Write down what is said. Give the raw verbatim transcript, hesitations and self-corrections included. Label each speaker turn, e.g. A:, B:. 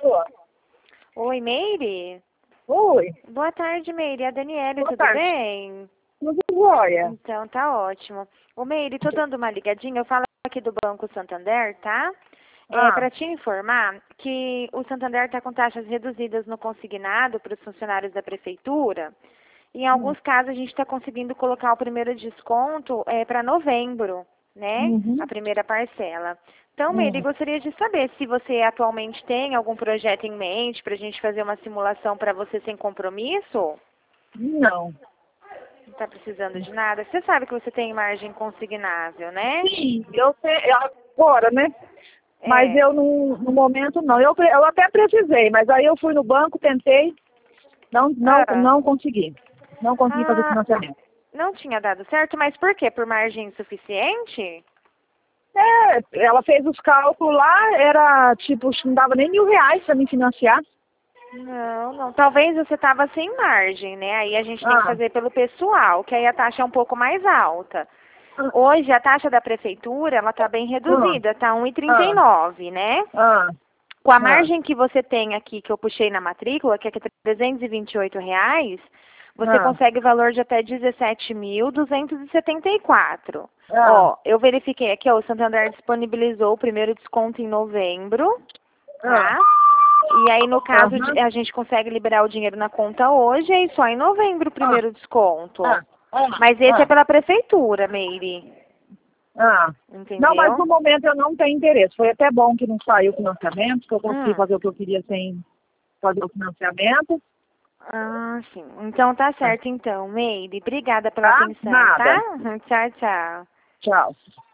A: Alô?
B: Oi, Meire?
A: Oi,
B: Boa tarde, Meire. É a Daniela,
A: boa
B: tudo
A: tarde.
B: bem?
A: Tudo jóia?
B: Então, tá ótimo. Ô, Meire, tô dando uma ligadinha. Eu falo aqui do Banco Santander, tá? É,
A: Ah,
B: para te informar que o Santander está com taxas reduzidas no consignado para os funcionários da prefeitura. Em
A: hum,
B: alguns casos, a gente está conseguindo colocar o primeiro desconto é, para novembro, né? A
A: uhum,
B: primeira parcela. Então, Meire,
A: hum.
B: gostaria de saber se você atualmente tem algum projeto em mente para a gente fazer uma simulação para você sem compromisso.
A: Não.
B: Não está precisando de nada. Você sabe que você tem margem consignável, né?
A: Sim, eu sei, agora, né? Mas
B: É.
A: eu não, no momento não. Eu, pre- eu até precisei, mas aí eu fui no banco, tentei, não, não,
B: Ah,
A: não consegui. Não consegui fazer
B: ah,
A: financiamento.
B: não tinha dado certo, mas por quê? Por margem insuficiente?
A: É, ela fez os cálculos lá, era tipo, acho que não dava nem mil reais para me financiar.
B: Não, não. Talvez você estava sem margem, né? Aí a gente tem que
A: Ah,
B: fazer pelo pessoal, que aí a taxa é um pouco mais alta.
A: ah,
B: Hoje a taxa da prefeitura, ela está bem
A: ah,
B: reduzida, tá um e trinta e
A: ah,
B: nove, né?
A: ah,
B: Com a
A: ah,
B: margem que você tem aqui, que eu puxei na matrícula, que é trezentos e vinte e oito reais, você
A: ah,
B: consegue valor de até dezessete mil duzentos e setenta e quatro.
A: ah,
B: Ó, eu verifiquei aqui, ó, o Santander disponibilizou o primeiro desconto em novembro,
A: ah,
B: tá? E aí, no caso, de-
A: aham,
B: a gente consegue liberar o dinheiro na conta hoje, e só em novembro o
A: ah,
B: primeiro desconto.
A: ah, ah,
B: Mas esse é
A: ah.
B: pela prefeitura, Meire.
A: Ah, não, mas no
B: Entendeu?
A: momento eu não tenho interesse. Foi até bom que não saiu o financiamento, que eu consegui
B: Hum.
A: fazer o que eu queria sem fazer o financiamento.
B: Ah, sim. Então tá certo então, Meire. Obrigada pela
A: Tá?
B: atenção, tá?
A: Nada.
B: Tchau, tchau.
A: Tchau.